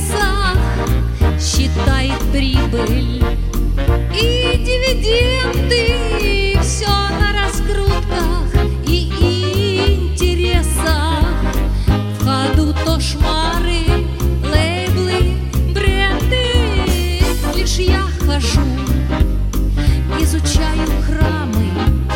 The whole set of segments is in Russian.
интересах считает прибыль и дивиденды. Все на раскрутках и интересах. В ходу то шмары, лейблы, бренды. Лишь я хожу, изучаю храмы,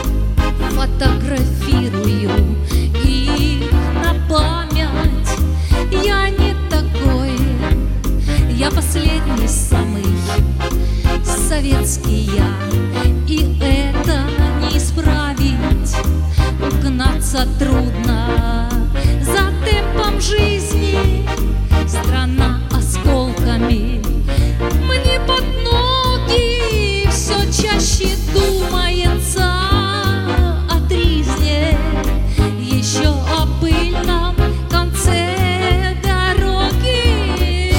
фотографирую их на память. Я не такой, я последний самый советский я, и это не исправить. Угнаться трудно за темпом жизни, страна осколками мне под ноги. Все чаще думается о тризне, еще о пыльном конце дороги.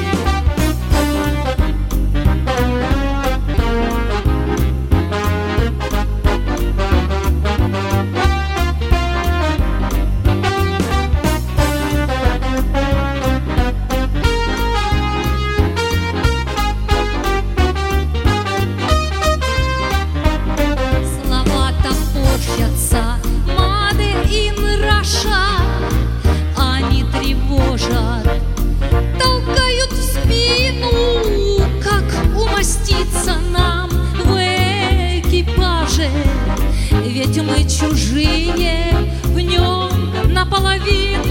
Слова топорщатся, Made in Russia, они тревожат, толкают в спину. Как умоститься нам в экипаже? Ведь мы чужие в нем наполовину.